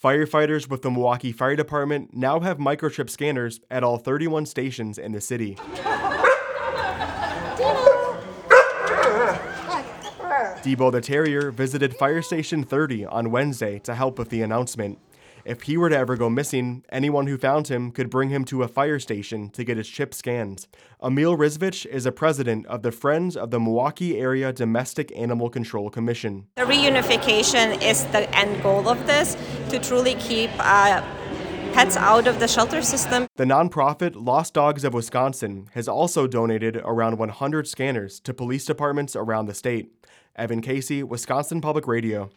Firefighters with the Milwaukee Fire Department now have microchip scanners at all 31 stations in the city. Debo the Terrier visited Fire Station 30 on Wednesday to help with the announcement. If he were to ever go missing, anyone who found him could bring him to a fire station to get his chip scanned. Emil Rizvich is a president of the Friends of the Milwaukee Area Domestic Animal Control Commission. The reunification is the end goal of this, to truly keep pets out of the shelter system. The nonprofit Lost Dogs of Wisconsin has also donated around 100 scanners to police departments around the state. Evan Casey, Wisconsin Public Radio.